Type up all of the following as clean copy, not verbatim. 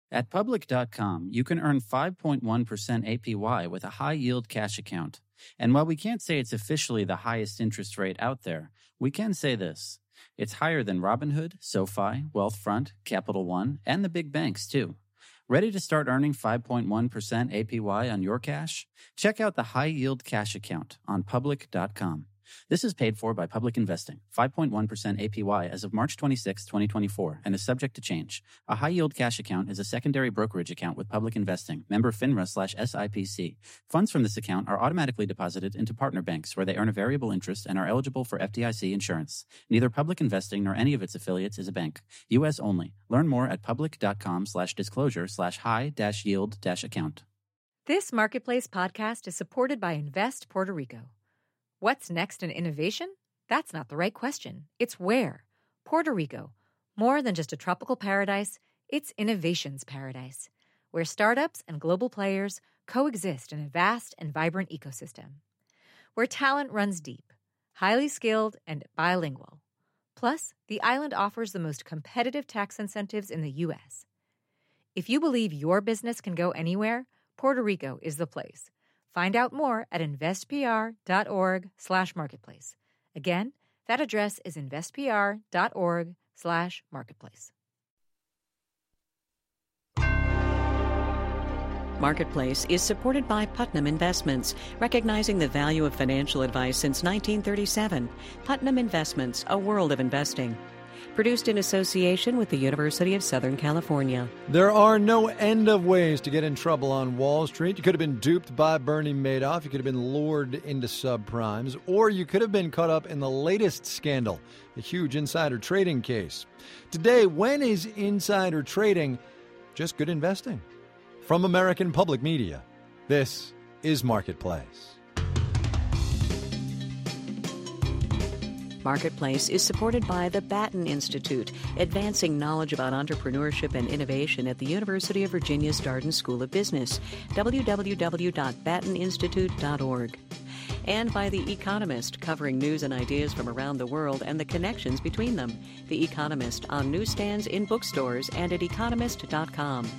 At Public.com, you can earn 5.1% APY with a high-yield cash account. And while we can't say it's officially the highest interest rate out there, we can say this. It's higher than Robinhood, SoFi, Wealthfront, Capital One, and the big banks, too. Ready to start earning 5.1% APY on your cash? Check out the high-yield cash account on Public.com. This is paid for by Public Investing, 5.1% APY as of March 26, 2024, and is subject to change. A high-yield cash account is a secondary brokerage account with Public Investing, member FINRA/SIPC. Funds from this account are automatically deposited into partner banks where they earn a variable interest and are eligible for FDIC insurance. Neither Public Investing nor any of its affiliates is a bank. U.S. only. Learn more at public.com/disclosure/high-yield-account. This Marketplace podcast is supported by Invest Puerto Rico. What's next in innovation? That's not the right question. It's where. Puerto Rico. More than just a tropical paradise, it's innovation's paradise, where startups and global players coexist in a vast and vibrant ecosystem. Where talent runs deep, highly skilled, and bilingual. Plus, the island offers the most competitive tax incentives in the U.S. If you believe your business can go anywhere, Puerto Rico is the place. Find out more at investpr.org/marketplace. Again, that address is investpr.org/marketplace. Marketplace is supported by Putnam Investments, recognizing the value of financial advice since 1937. Putnam Investments, a world of investing. Produced in association with the University of Southern California. There are no end of ways to get in trouble on Wall Street. You could have been duped by Bernie Madoff. You could have been lured into subprimes. Or you could have been caught up in the latest scandal, the huge insider trading case. Today, when is insider trading just good investing? From American Public Media, this is Marketplace. Marketplace is supported by the Batten Institute, advancing knowledge about entrepreneurship and innovation at the University of Virginia's Darden School of Business, www.batteninstitute.org. And by The Economist, covering news and ideas from around the world and the connections between them. The Economist on newsstands, in bookstores, and at economist.com.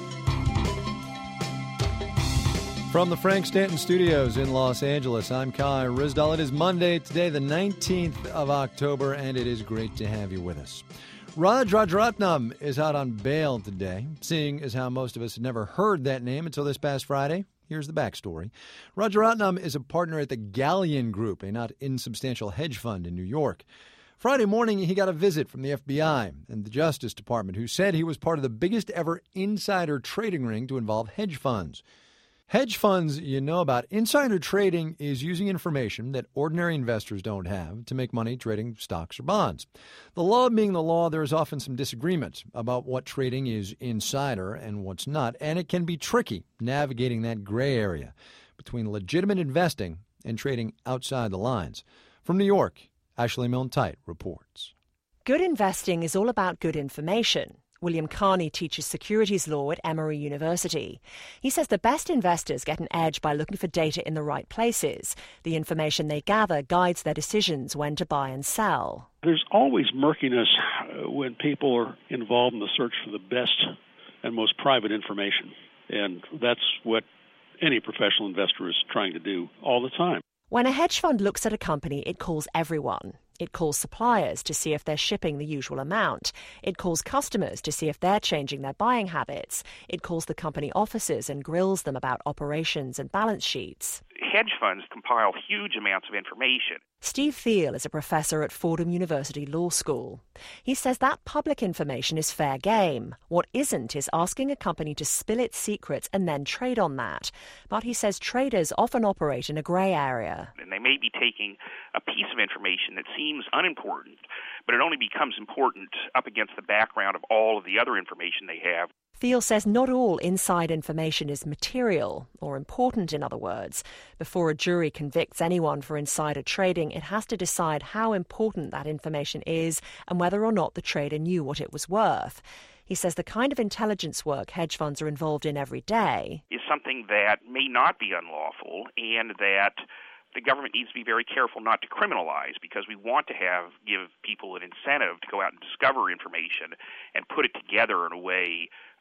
From the Frank Stanton Studios in Los Angeles, I'm Kai Ryssdal. It is Monday, today the 19th of October, and it is great to have you with us. Raj Rajaratnam is out on bail today. Seeing as how most of us had never heard that name until this past Friday, here's the backstory. Rajaratnam is a partner at the Galleon Group, a not insubstantial hedge fund in New York. Friday morning, he got a visit from the FBI and the Justice Department, who said he was part of the biggest ever insider trading ring to involve hedge funds. Hedge funds, you know about. Insider trading is using information that ordinary investors don't have to make money trading stocks or bonds. The law being the law, there is often some disagreement about what trading is insider and what's not, and it can be tricky navigating that gray area between legitimate investing and trading outside the lines. From New York, Ashley Milne-Tite reports. Good investing is all about good information. William Carney teaches securities law at Emory University. He says the best investors get an edge by looking for data in the right places. The information they gather guides their decisions when to buy and sell. There's always murkiness when people are involved in the search for the best and most private information. And that's what any professional investor is trying to do all the time. When a hedge fund looks at a company, it calls everyone. It calls suppliers to see if they're shipping the usual amount. It calls customers to see if they're changing their buying habits. It calls the company officers and grills them about operations and balance sheets. Hedge funds compile huge amounts of information. Steve Thiel is a professor at Fordham University Law School. He says that public information is fair game. What isn't is asking a company to spill its secrets and then trade on that. But he says traders often operate in a grey area. And they may be taking a piece of information that seems unimportant, but it only becomes important up against the background of all of the other information they have. Thiel says not all inside information is material, or important in other words. Before a jury convicts anyone for insider trading, it has to decide how important that information is and whether or not the trader knew what it was worth. He says the kind of intelligence work hedge funds are involved in every day is something that may not be unlawful, and that the government needs to be very careful not to criminalize, because we want to give people an incentive to go out and discover information and put it together in a way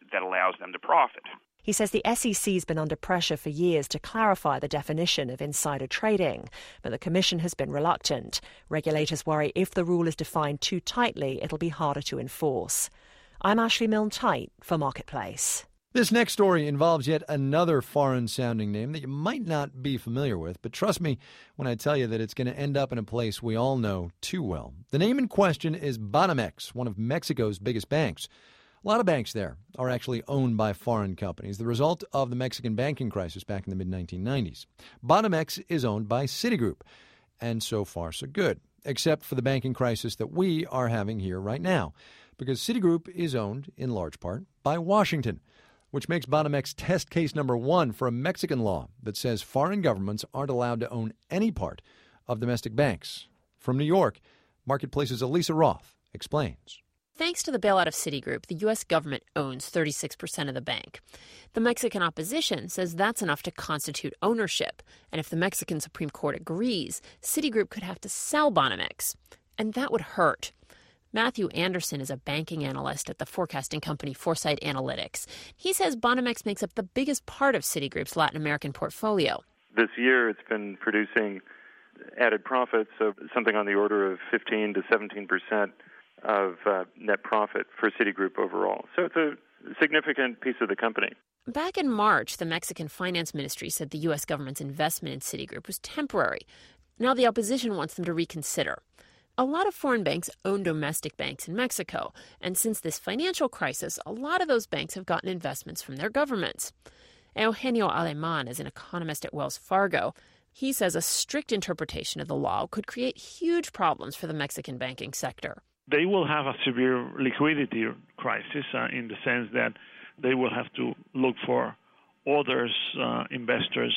that allows them to profit. He says the SEC's been under pressure for years to clarify the definition of insider trading, but the Commission has been reluctant. Regulators worry if the rule is defined too tightly, it'll be harder to enforce. I'm Ashley Milne-Tyte for Marketplace. This next story involves yet another foreign-sounding name that you might not be familiar with, but trust me when I tell you that it's going to end up in a place we all know too well. The name in question is Banamex, one of Mexico's biggest banks. A lot of banks there are actually owned by foreign companies, the result of the Mexican banking crisis back in the mid-1990s. Banamex is owned by Citigroup, and so far so good, except for the banking crisis that we are having here right now, because Citigroup is owned, in large part, by Washington, which makes Banamex test case number one for a Mexican law that says foreign governments aren't allowed to own any part of domestic banks. From New York, Marketplace's Elisa Roth explains. Thanks to the bailout of Citigroup, the U.S. government owns 36% of the bank. The Mexican opposition says that's enough to constitute ownership, and if the Mexican Supreme Court agrees, Citigroup could have to sell Banamex, and that would hurt. Matthew Anderson is a banking analyst at the forecasting company Foresight Analytics. He says Banamex makes up the biggest part of Citigroup's Latin American portfolio. This year it's been producing added profits of something on the order of 15 to 17% of net profit for Citigroup overall. So it's a significant piece of the company. Back in March, the Mexican Finance Ministry said the U.S. government's investment in Citigroup was temporary. Now the opposition wants them to reconsider. A lot of foreign banks own domestic banks in Mexico, and since this financial crisis, a lot of those banks have gotten investments from their governments. Eugenio Aleman is an economist at Wells Fargo. He says a strict interpretation of the law could create huge problems for the Mexican banking sector. They will have a severe liquidity crisis in the sense that they will have to look for others, investors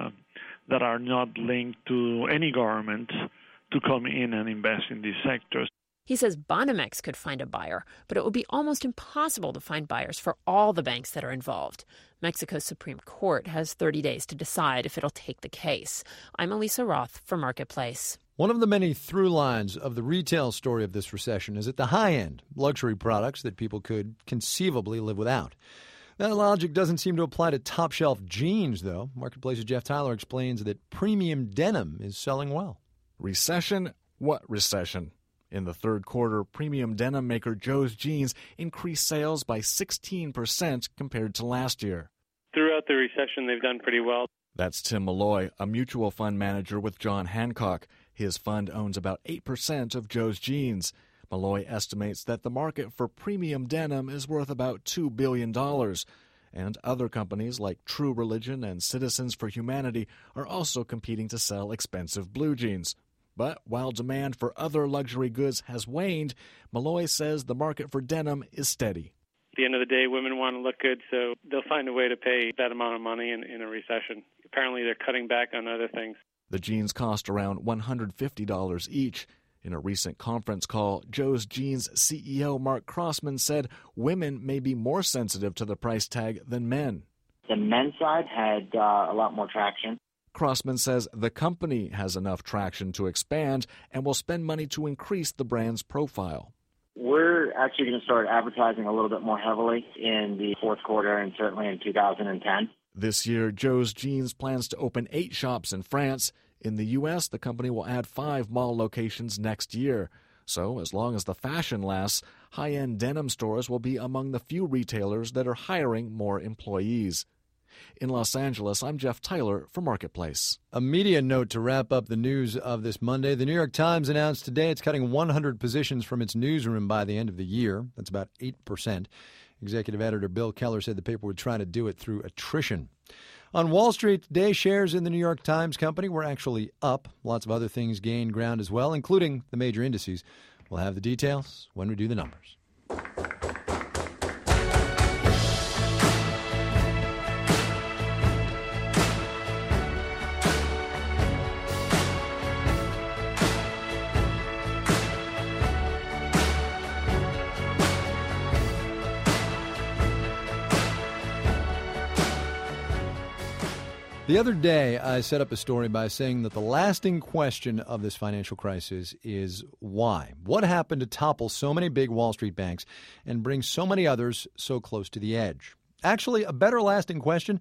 that are not linked to any government to come in and invest in these sectors. He says Banamex could find a buyer, but it would be almost impossible to find buyers for all the banks that are involved. Mexico's Supreme Court has 30 days to decide if it'll take the case. I'm Elisa Roth for Marketplace. One of the many through lines of the retail story of this recession is at the high end, luxury products that people could conceivably live without. That logic doesn't seem to apply to top-shelf jeans, though. Marketplace's Jeff Tyler explains that premium denim is selling well. Recession? What recession? In the third quarter, premium denim maker Joe's Jeans increased sales by 16% compared to last year. Throughout the recession, they've done pretty well. That's Tim Malloy, a mutual fund manager with John Hancock. His fund owns about 8% of Joe's Jeans. Malloy estimates that the market for premium denim is worth about $2 billion. And other companies like True Religion and Citizens for Humanity are also competing to sell expensive blue jeans. But while demand for other luxury goods has waned, Malloy says the market for denim is steady. At the end of the day, women want to look good, so they'll find a way to pay that amount of money in a recession. Apparently, they're cutting back on other things. The jeans cost around $150 each. In a recent conference call, Joe's Jeans CEO Mark Crossman said women may be more sensitive to the price tag than men. The men's side had a lot more traction. Crossman says the company has enough traction to expand and will spend money to increase the brand's profile. We're actually going to start advertising a little bit more heavily in the fourth quarter and certainly in 2010. This year, Joe's Jeans plans to open 8 shops in France. In the U.S., the company will add 5 mall locations next year. So, as long as the fashion lasts, high-end denim stores will be among the few retailers that are hiring more employees. In Los Angeles, I'm Jeff Tyler for Marketplace. A media note to wrap up the news of this Monday. The New York Times announced today it's cutting 100 positions from its newsroom by the end of the year. That's about 8%. Executive editor Bill Keller said the paper would try to do it through attrition. On Wall Street today, shares in the New York Times Company were actually up. Lots of other things gained ground as well, including the major indices. We'll have the details when we do the numbers. The other day, I set up a story by saying that the lasting question of this financial crisis is why? What happened to topple so many big Wall Street banks and bring so many others so close to the edge? Actually, a better lasting question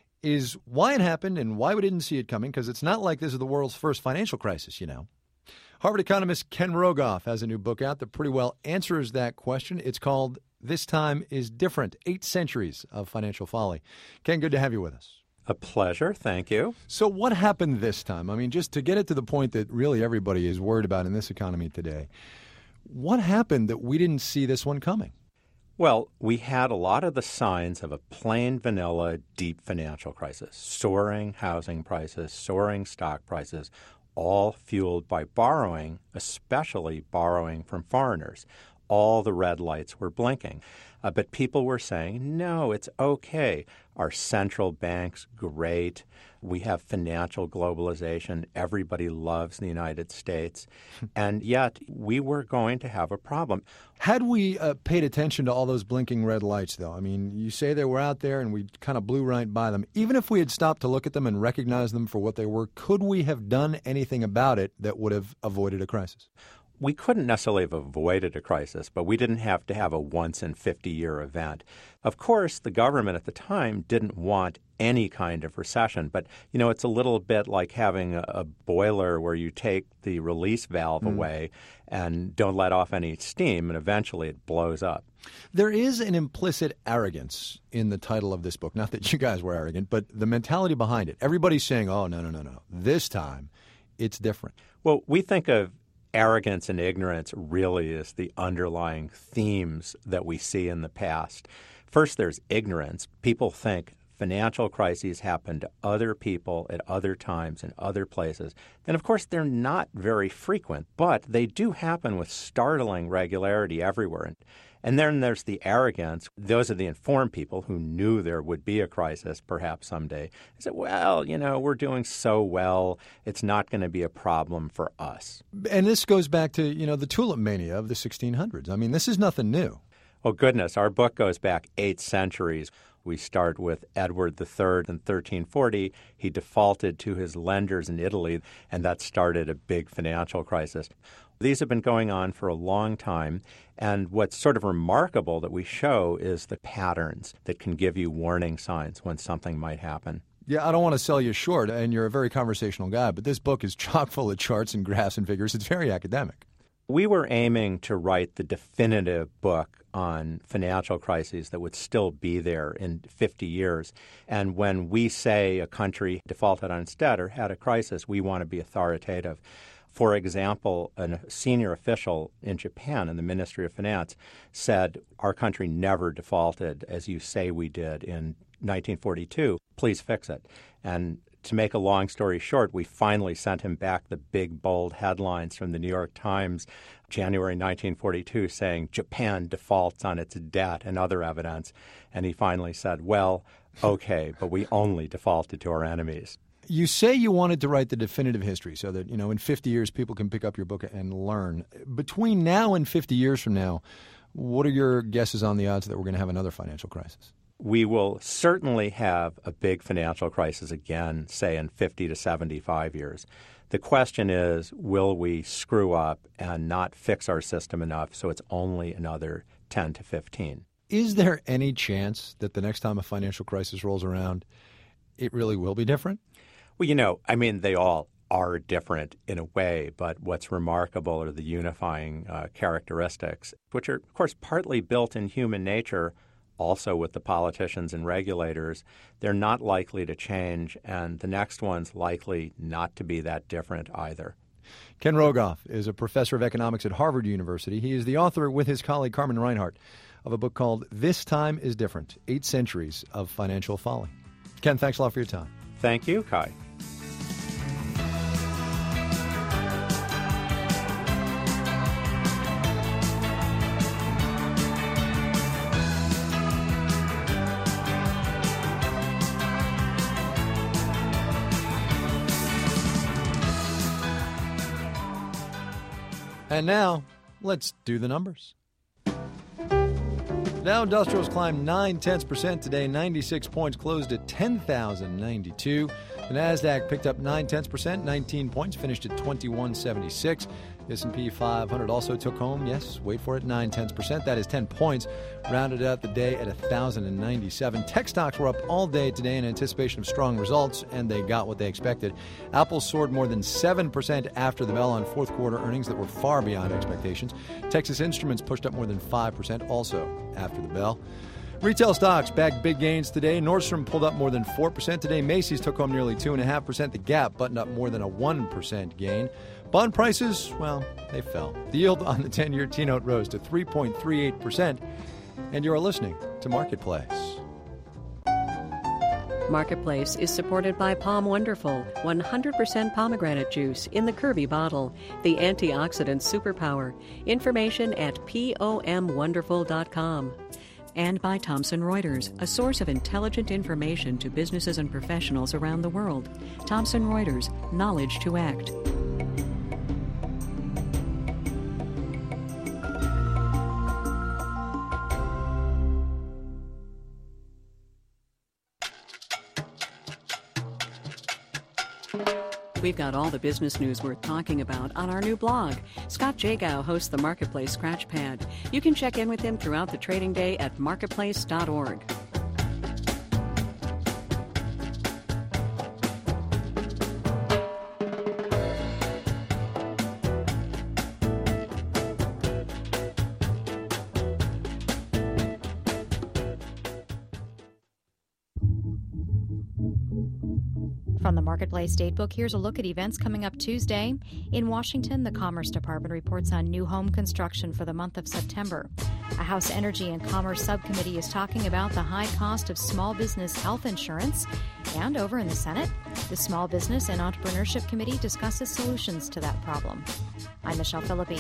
is why it happened and why we didn't see it coming, because it's not like this is the world's first financial crisis, you know. Harvard economist Ken Rogoff has a new book out that pretty well answers that question. It's called This Time is Different, 8 Centuries of Financial Folly. Ken, good to have you with us. A pleasure. Thank you. So what happened this time? I mean, just to get it to the point that really everybody is worried about in this economy today, what happened that we didn't see this one coming? Well, we had a lot of the signs of a plain vanilla deep financial crisis, soaring housing prices, soaring stock prices, all fueled by borrowing, especially borrowing from foreigners. All the red lights were blinking. But people were saying, no, it's okay. Our central bank's great. We have financial globalization. Everybody loves the United States. And yet we were going to have a problem. Had we paid attention to all those blinking red lights, though? I mean, you say they were out there and we kind of blew right by them. Even if we had stopped to look at them and recognize them for what they were, could we have done anything about it that would have avoided a crisis? We couldn't necessarily have avoided a crisis, but we didn't have to have a once-in-50-year event. Of course, the government at the time didn't want any kind of recession. But, you know, it's a little bit like having a boiler where you take the release valve away and don't let off any steam, and eventually it blows up. There is an implicit arrogance in the title of this book. Not that you guys were arrogant, but the mentality behind it. Everybody's saying, oh, no. This time, it's different. Well, we think of arrogance and ignorance really is the underlying themes that we see in the past. First, there's ignorance. People think financial crises happen to other people at other times in other places. And, of course, they're not very frequent, but they do happen with startling regularity everywhere. And then there's the arrogance. Those are the informed people who knew there would be a crisis perhaps someday. They said, well, you know, we're doing so well, it's not going to be a problem for us. And this goes back to, you know, the tulip mania of the 1600s. I mean, this is nothing new. Oh, goodness. Our book goes back 8 centuries. We start with Edward III in 1340. He defaulted to his lenders in Italy, and that started a big financial crisis. These have been going on for a long time, and what's sort of remarkable that we show is the patterns that can give you warning signs when something might happen. Yeah, I don't want to sell you short, and you're a very conversational guy, but this book is chock full of charts and graphs and figures. It's very academic. We were aiming to write the definitive book on financial crises that would still be there in 50 years. And when we say a country defaulted on its debt or had a crisis, we want to be authoritative. For example, a senior official in Japan in the Ministry of Finance said, our country never defaulted as you say we did in 1942. Please fix it. And to make a long story short, we finally sent him back the big, bold headlines from the New York Times, January 1942, saying Japan defaults on its debt and other evidence. And he finally said, well, okay, but we only defaulted to our enemies. You say you wanted to write the definitive history so that, you know, in 50 years people can pick up your book and learn. Between now and 50 years from now, what are your guesses on the odds that we're going to have another financial crisis? We will certainly have a big financial crisis again, say in 50 to 75 years. The question is, will we screw up and not fix our system enough so it's only another 10 to 15? Is there any chance that the next time a financial crisis rolls around, it really will be different? Well, you know, I mean, they all are different in a way, but what's remarkable are the unifying characteristics, which are, of course, partly built in human nature, also with the politicians and regulators. They're not likely to change, and the next one's likely not to be that different either. Ken Rogoff is a professor of economics at Harvard University. He is the author, with his colleague Carmen Reinhart, of a book called This Time is Different, 8 Centuries of Financial Folly. Ken, thanks a lot for your time. Thank you, Kai. And now, let's do the numbers. Dow Industrials climbed 0.9% today, 96 points, closed at 10,092. The Nasdaq picked up 0.9%, 19 points, finished at 2176. The S&P 500 also took home, yes, wait for it, 0.9%. That is 10 points, rounded out the day at 1,097. Tech stocks were up all day today in anticipation of strong results, and they got what they expected. Apple soared more than 7% after the bell on fourth quarter earnings that were far beyond expectations. Texas Instruments pushed up more than 5% also after the bell. Retail stocks bagged big gains today. Nordstrom pulled up more than 4% today. Macy's took home nearly 2.5%. The Gap buttoned up more than a 1% gain. Bond prices, well, they fell. The yield on the 10-year T-note rose to 3.38%. And you are listening to Marketplace. Marketplace is supported by Palm Wonderful, 100% pomegranate juice in the Kirby bottle, the antioxidant superpower. Information at pomwonderful.com. And by Thomson Reuters, a source of intelligent information to businesses and professionals around the world. Thomson Reuters, knowledge to act. We've got all the business news worth talking about on our new blog. Scott Jagow hosts the Marketplace Scratchpad. You can check in with him throughout the trading day at marketplace.org. From the Marketplace Datebook, here's a look at events coming up Tuesday. In Washington, the Commerce Department reports on new home construction for the month of September. A House Energy and Commerce subcommittee is talking about the high cost of small business health insurance. And over in the Senate, the Small Business and Entrepreneurship Committee discusses solutions to that problem. I'm Michelle Philippi.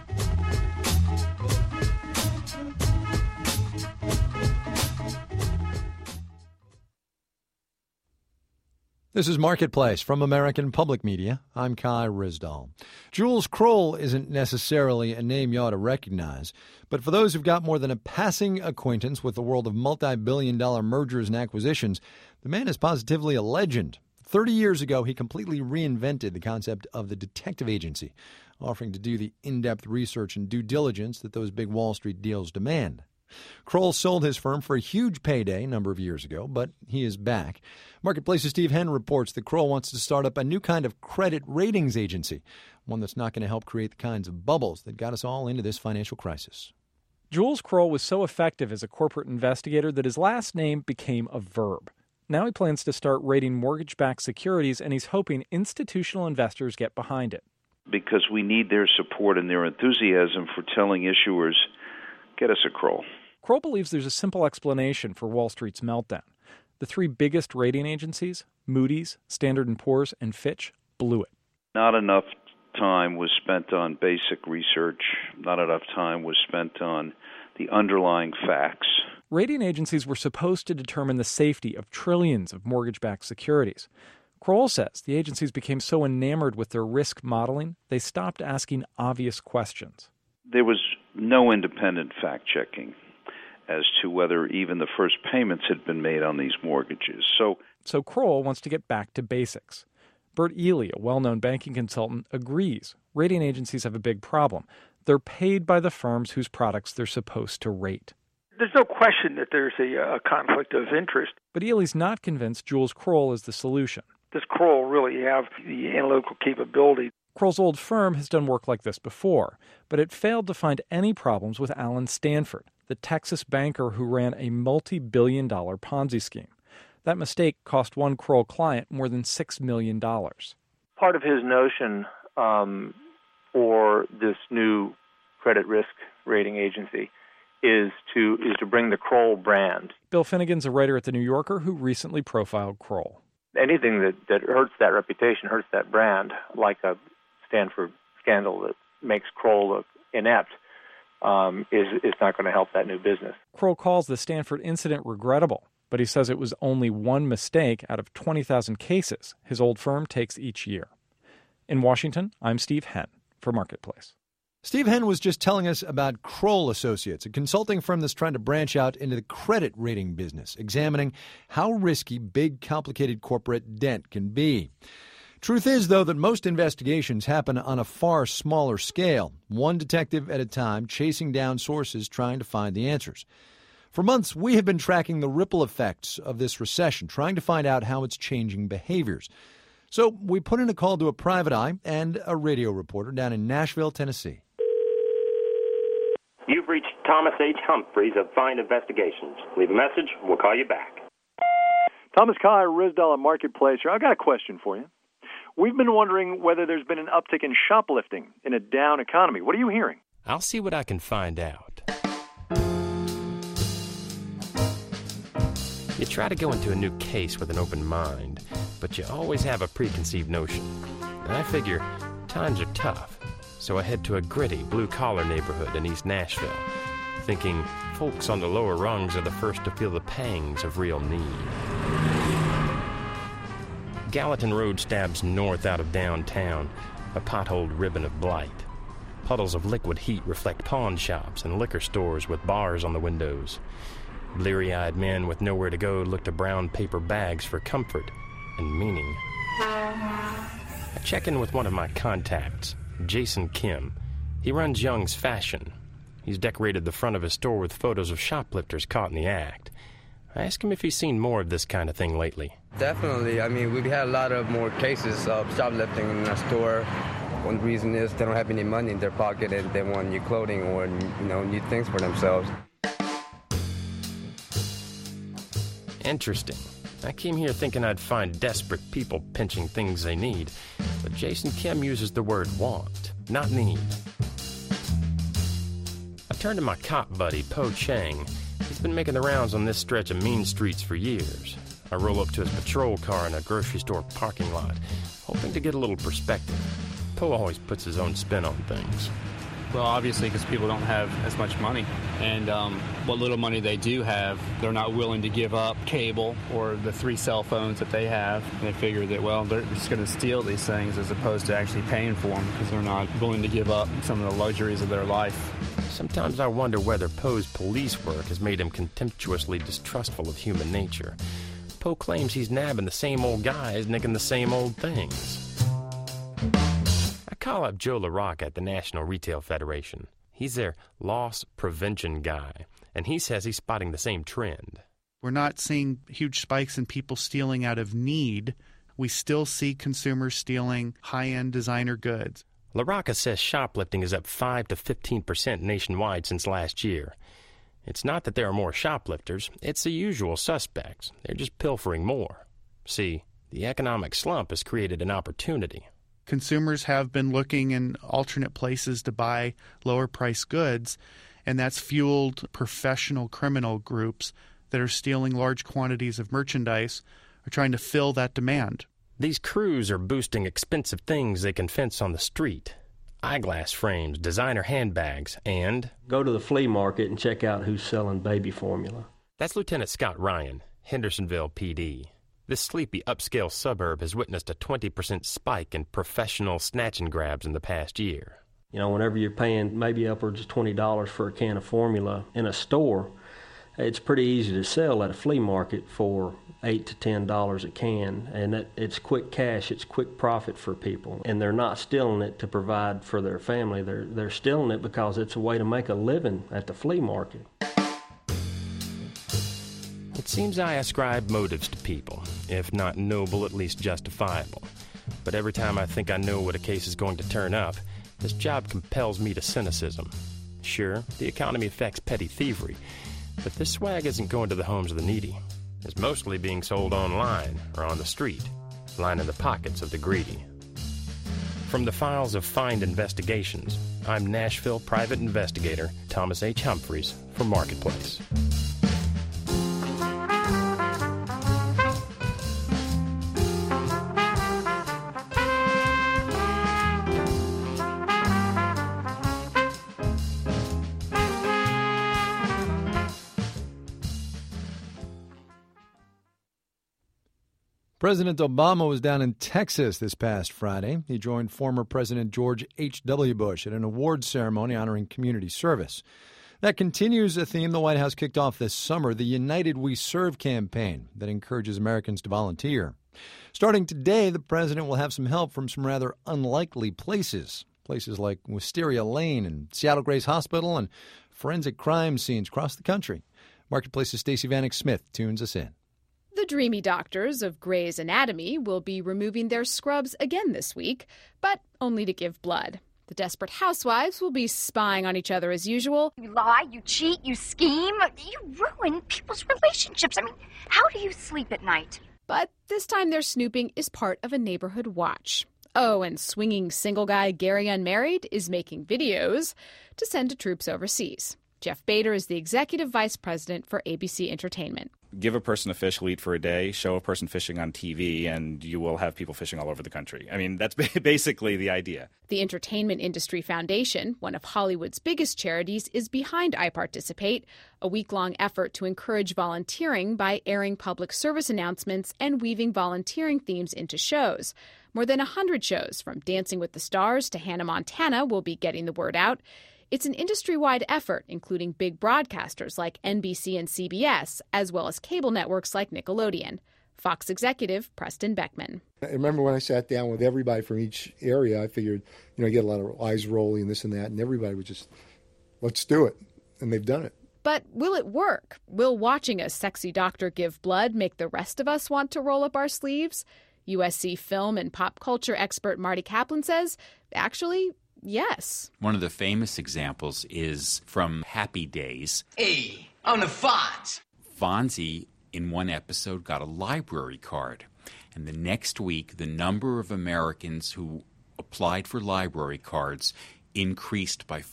This is Marketplace from American Public Media. I'm Kai Ryssdal. Jules Kroll isn't necessarily a name you ought to recognize, but for those who've got more than a passing acquaintance with the world of multi-billion-dollar mergers and acquisitions, the man is positively a legend. 30 years ago, he completely reinvented the concept of the detective agency, offering to do the in-depth research and due diligence that those big Wall Street deals demand. Kroll sold his firm for a huge payday a number of years ago, but he is back. Marketplace's Steve Henn reports that Kroll wants to start up a new kind of credit ratings agency, one that's not going to help create the kinds of bubbles that got us all into this financial crisis. Jules Kroll was so effective as a corporate investigator that his last name became a verb. Now he plans to start rating mortgage-backed securities, and he's hoping institutional investors get behind it. Because we need their support and their enthusiasm for telling issuers, get us a Kroll. Kroll believes there's a simple explanation for Wall Street's meltdown. The three biggest rating agencies, Moody's, Standard & Poor's, and Fitch, blew it. Not enough time was spent on basic research. Not enough time was spent on the underlying facts. Rating agencies were supposed to determine the safety of trillions of mortgage-backed securities. Kroll says the agencies became so enamored with their risk modeling, they stopped asking obvious questions. There was no independent fact-checking as to whether even the first payments had been made on these mortgages. So Kroll wants to get back to basics. Bert Ely, a well-known banking consultant, agrees rating agencies have a big problem. They're paid by the firms whose products they're supposed to rate. There's no question that there's a conflict of interest. But Ely's not convinced Jules Kroll is the solution. Does Kroll really have the analytical capability? Kroll's old firm has done work like this before, but it failed to find any problems with Alan Stanford, the Texas banker who ran a multi-billion-dollar Ponzi scheme. That mistake cost one Kroll client more than $6 million. Part of his notion for this new credit risk rating agency is to bring the Kroll brand. Bill Finnegan's a writer at The New Yorker who recently profiled Kroll. Anything that hurts that reputation, hurts that brand, like a Stanford scandal that makes Kroll look inept, is not going to help that new business. Kroll calls the Stanford incident regrettable, but he says it was only one mistake out of 20,000 cases his old firm takes each year. In Washington, I'm Steve Henn for Marketplace. Steve Henn was just telling us about Kroll Associates, a consulting firm that's trying to branch out into the credit rating business, examining how risky big, complicated corporate debt can be. Truth is, though, that most investigations happen on a far smaller scale, one detective at a time chasing down sources trying to find the answers. For months, we have been tracking the ripple effects of this recession, trying to find out how it's changing behaviors. So we put in a call to a private eye and a radio reporter down in Nashville, Tennessee. You've reached Thomas H. Humphreys of Find Investigations. Leave a message, and we'll call you back. Thomas Kai, Rizdal Marketplace here. I've got a question for you. We've been wondering whether there's been an uptick in shoplifting in a down economy. What are you hearing? I'll see what I can find out. You try to go into a new case with an open mind, but you always have a preconceived notion. And I figure times are tough, so I head to a gritty, blue-collar neighborhood in East Nashville, thinking folks on the lower rungs are the first to feel the pangs of real need. Gallatin Road stabs north out of downtown, a potholed ribbon of blight. Puddles of liquid heat reflect pawn shops and liquor stores with bars on the windows. Bleary-eyed men with nowhere to go look to brown paper bags for comfort and meaning. I check in with one of my contacts, Jason Kim. He runs Young's Fashion. He's decorated the front of his store with photos of shoplifters caught in the act. I ask him if he's seen more of this kind of thing lately. Definitely. I mean, we've had a lot of more cases of shoplifting in our store. One reason is they don't have any money in their pocket and they want new clothing or, new things for themselves. Interesting. I came here thinking I'd find desperate people pinching things they need, but Jason Kim uses the word want, not need. I turn to my cop buddy, Po Chang. He's been making the rounds on this stretch of mean streets for years. I roll up to his patrol car in a grocery store parking lot, hoping to get a little perspective. Po always puts his own spin on things. Well, obviously, because people don't have as much money. And what little money they do have, they're not willing to give up cable or the 3 cell phones that they have. They figure that, well, they're just going to steal these things as opposed to actually paying for them because they're not willing to give up some of the luxuries of their life. Sometimes I wonder whether Poe's police work has made him contemptuously distrustful of human nature. Poe claims he's nabbing the same old guys nicking the same old things. I call up Joe LaRocca at the National Retail Federation. He's their loss prevention guy, and he says he's spotting the same trend. We're not seeing huge spikes in people stealing out of need. We still see consumers stealing high-end designer goods. LaRocca says shoplifting is up 5 to 15% nationwide since last year. It's not that there are more shoplifters, it's the usual suspects. They're just pilfering more. See, the economic slump has created an opportunity. Consumers have been looking in alternate places to buy lower-priced goods, and that's fueled professional criminal groups that are stealing large quantities of merchandise or trying to fill that demand. These crews are boosting expensive things they can fence on the street. Eyeglass frames, designer handbags, and... go to the flea market and check out who's selling baby formula. That's Lieutenant Scott Ryan, Hendersonville PD. This sleepy upscale suburb has witnessed a 20% spike in professional snatch and grabs in the past year. You know, whenever you're paying maybe upwards of $20 for a can of formula in a store, it's pretty easy to sell at a flea market for $8 to $10 a can, and it's quick cash, it's quick profit for people. And they're not stealing it to provide for their family, they're stealing it because it's a way to make a living at the flea market. It seems I ascribe motives to people, if not noble, at least justifiable. But every time I think I know what a case is going to turn up, this job compels me to cynicism. Sure, the economy affects petty thievery, but this swag isn't going to the homes of the needy. It's mostly being sold online or on the street, lining the pockets of the greedy. From the files of Find Investigations, I'm Nashville private investigator Thomas H. Humphreys for Marketplace. President Obama was down in Texas this past Friday. He joined former President George H.W. Bush at an awards ceremony honoring community service. That continues a theme the White House kicked off this summer, the United We Serve campaign that encourages Americans to volunteer. Starting today, the president will have some help from some rather unlikely places. Places like Wisteria Lane and Seattle Grace Hospital and forensic crime scenes across the country. Marketplace's Stacey Vanek Smith tunes us in. The dreamy doctors of Grey's Anatomy will be removing their scrubs again this week, but only to give blood. The desperate housewives will be spying on each other as usual. You lie, you cheat, you scheme, you ruin people's relationships. I mean, how do you sleep at night? But this time their snooping is part of a neighborhood watch. Oh, and swinging single guy Gary Unmarried is making videos to send to troops overseas. Jeff Bader is the executive vice president for ABC Entertainment. Give a person a fish, he'll eat for a day, show a person fishing on TV, and you will have people fishing all over the country. I mean, that's basically the idea. The Entertainment Industry Foundation, one of Hollywood's biggest charities, is behind I Participate, a week-long effort to encourage volunteering by airing public service announcements and weaving volunteering themes into shows. More than 100 shows, from Dancing with the Stars to Hannah Montana, will be getting the word out. It's an industry-wide effort, including big broadcasters like NBC and CBS, as well as cable networks like Nickelodeon. Fox executive Preston Beckman. I remember when I sat down with everybody from each area, I figured, I get a lot of eyes rolling, this and that, and everybody was just, let's do it. And they've done it. But will it work? Will watching a sexy doctor give blood make the rest of us want to roll up our sleeves? USC film and pop culture expert Marty Kaplan says, actually, yes. One of the famous examples is from Happy Days. Hey, I'm the Fonz. Fonzie, in one episode, got a library card. And the next week, the number of Americans who applied for library cards increased by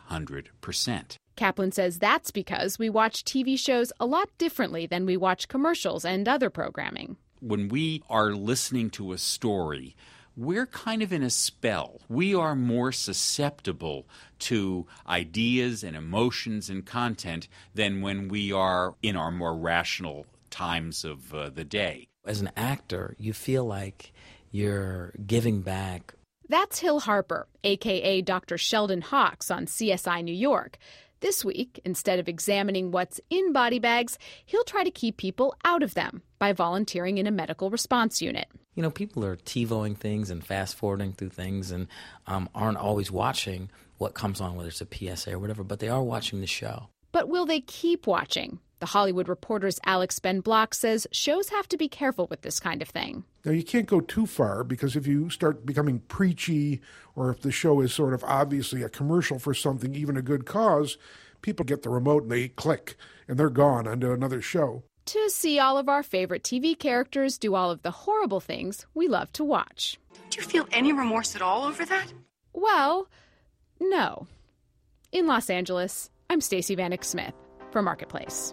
500%. Kaplan says that's because we watch TV shows a lot differently than we watch commercials and other programming. When we are listening to a story, we're kind of in a spell. We are more susceptible to ideas and emotions and content than when we are in our more rational times of the day. As an actor, you feel like you're giving back. That's Hill Harper, a.k.a. Dr. Sheldon Hawkes on CSI New York. This week, instead of examining what's in body bags, he'll try to keep people out of them by volunteering in a medical response unit. People are TiVoing things and fast-forwarding through things and aren't always watching what comes on, whether it's a PSA or whatever, but they are watching the show. But will they keep watching? The Hollywood Reporter's Alex Ben Block says shows have to be careful with this kind of thing. Now, you can't go too far, because if you start becoming preachy, or if the show is sort of obviously a commercial for something, even a good cause, people get the remote and they click, and they're gone onto another show. To see all of our favorite TV characters do all of the horrible things we love to watch. Do you feel any remorse at all over that? Well, no. In Los Angeles, I'm Stacey Vanek Smith for Marketplace.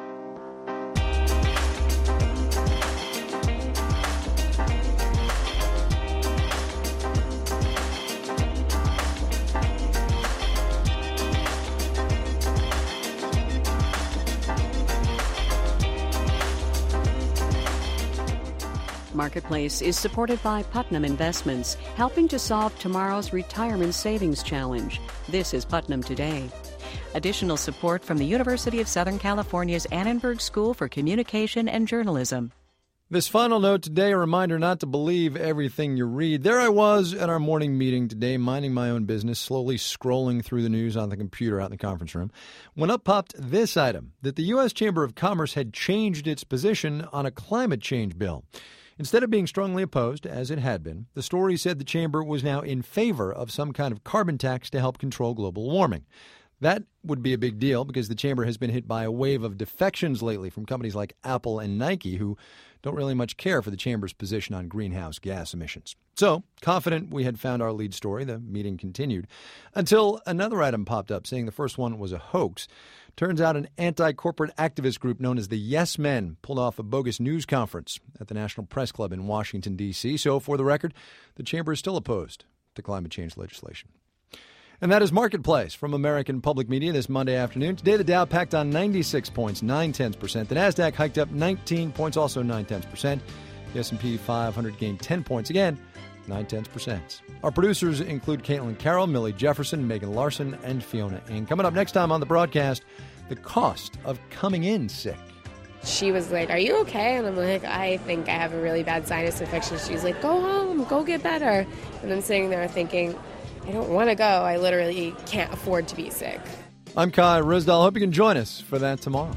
Marketplace is supported by Putnam Investments, helping to solve tomorrow's retirement savings challenge. This is Putnam Today. Additional support from the University of Southern California's Annenberg School for Communication and Journalism. This final note today, a reminder not to believe everything you read. There I was at our morning meeting today, minding my own business, slowly scrolling through the news on the computer out in the conference room, when up popped this item, that the U.S. Chamber of Commerce had changed its position on a climate change bill. Instead of being strongly opposed, as it had been, the story said the chamber was now in favor of some kind of carbon tax to help control global warming. That would be a big deal because the chamber has been hit by a wave of defections lately from companies like Apple and Nike, who don't really much care for the chamber's position on greenhouse gas emissions. So, confident we had found our lead story, the meeting continued, until another item popped up saying the first one was a hoax. Turns out an anti-corporate activist group known as the Yes Men pulled off a bogus news conference at the National Press Club in Washington, D.C. So, for the record, the chamber is still opposed to climate change legislation. And that is Marketplace from American Public Media this Monday afternoon. Today, the Dow packed on 96 points, 0.9%. The Nasdaq hiked up 19 points, also 0.9%. The S&P 500 gained 10 points again, 0.9%. Our producers include Caitlin Carroll, Millie Jefferson, Megan Larson, and Fiona Ng. Coming up next time on the broadcast, the cost of coming in sick. She was like, "Are you okay?" And I'm like, "I think I have a really bad sinus infection." She's like, "Go home, go get better." And I'm sitting there thinking, I don't want to go. I literally can't afford to be sick. I'm Kai Ryssdal. Hope you can join us for that tomorrow.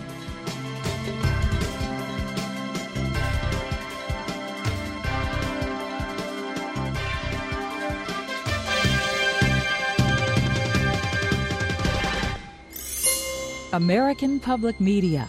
American Public Media.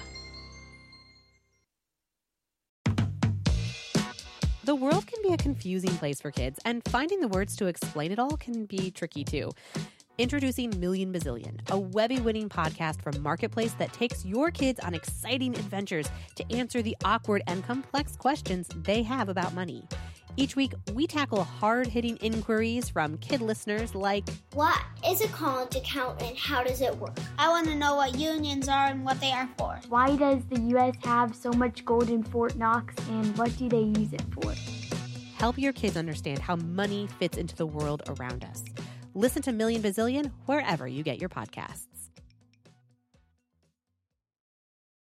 The world can be a confusing place for kids, and finding the words to explain it all can be tricky too. Introducing Million Bazillion, a Webby-winning podcast from Marketplace that takes your kids on exciting adventures to answer the awkward and complex questions they have about money. Each week, we tackle hard-hitting inquiries from kid listeners like, what is a college account and how does it work? I want to know what unions are and what they are for. Why does the U.S. have so much gold in Fort Knox and what do they use it for? Help your kids understand how money fits into the world around us. Listen to Million Bazillion wherever you get your podcasts.